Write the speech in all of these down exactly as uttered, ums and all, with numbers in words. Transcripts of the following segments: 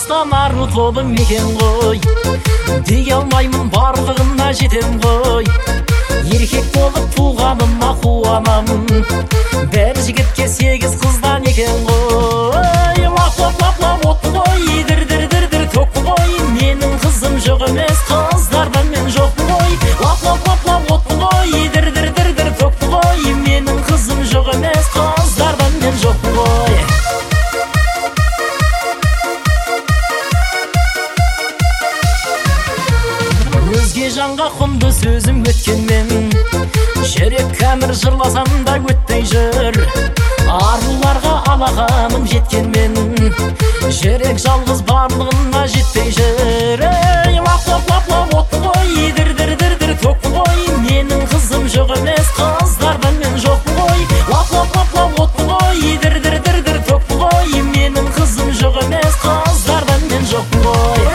жастан арылтылдым екен ғой, дей алмаймын барлығына жетем ғой. Еркек болып туғаныма қуанамын, бәр жігітке сегіз қыздан екен ғой. Лап лап лап лап отты ғой, дір дір дір дір төкті ғой, менің қызым жоқ емес, қыздардан мен жоқпын ғой. Лап лап лап лап отты ғой, дір дір дір дір төкті ғой, менің қызым жоқ емес, қыздардан мен жоқпын ғой. Өзге жанға құнды сөзім өткенмен, жүрек кәмір жырласам да өтпей жүр. Аруларға алақаным жеткенмен, жүрек жалғыз барлығына жетпей жүр. Ей, лап лап лап лап отты ғой, дір дір дір дір төкті ғой, менің қызым жоқ емес, қыздардан мен жоқпын ғой. Лап лап лап лап отты ғой, дір дір дір дір төкті ғой, менің қызым жоқ емес, қыздардан мен жоқпын ғой.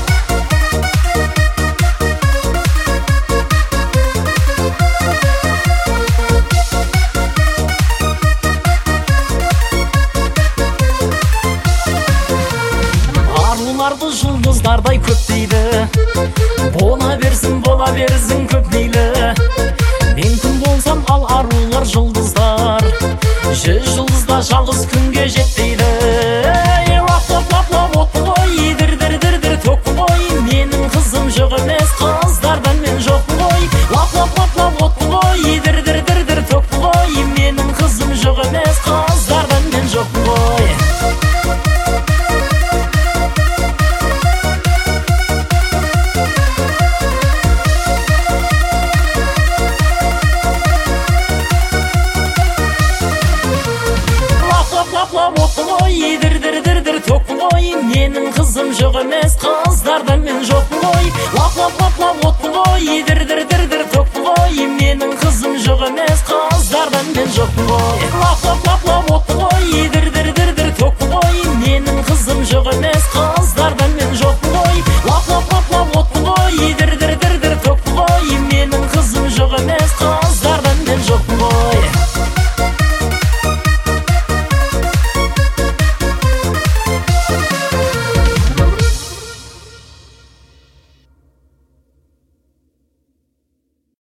Аруларды жұлдыздардай көп дейді, бола берсін, бола берсін көп мейлі. Мен күн болсам, ал арулар жұлдыздар, жүз жұлдызда жалғыз күнге жетпейді. Ей, лап лап лап лап отты ғой, дір дір дір дір төкті ғой, менің қызым жоқ емес, қыздардан мен жоқпын ғой. Лап лап лап лап отты ғой, дір дір дір дір төкті ғой, менің қызым жоқ емес, қыздардан мен жоқпын ғой. Лап отты ғой, дір дір дір дір төкті ғой, менің қызым жоқ емес, қыздардан мен жоқпын ғой. Лап лап лап лап отты ғой, дір дір дір дір төкті ғой, менің қызым жоқ емес, қыздардан мен жоқпын ғой.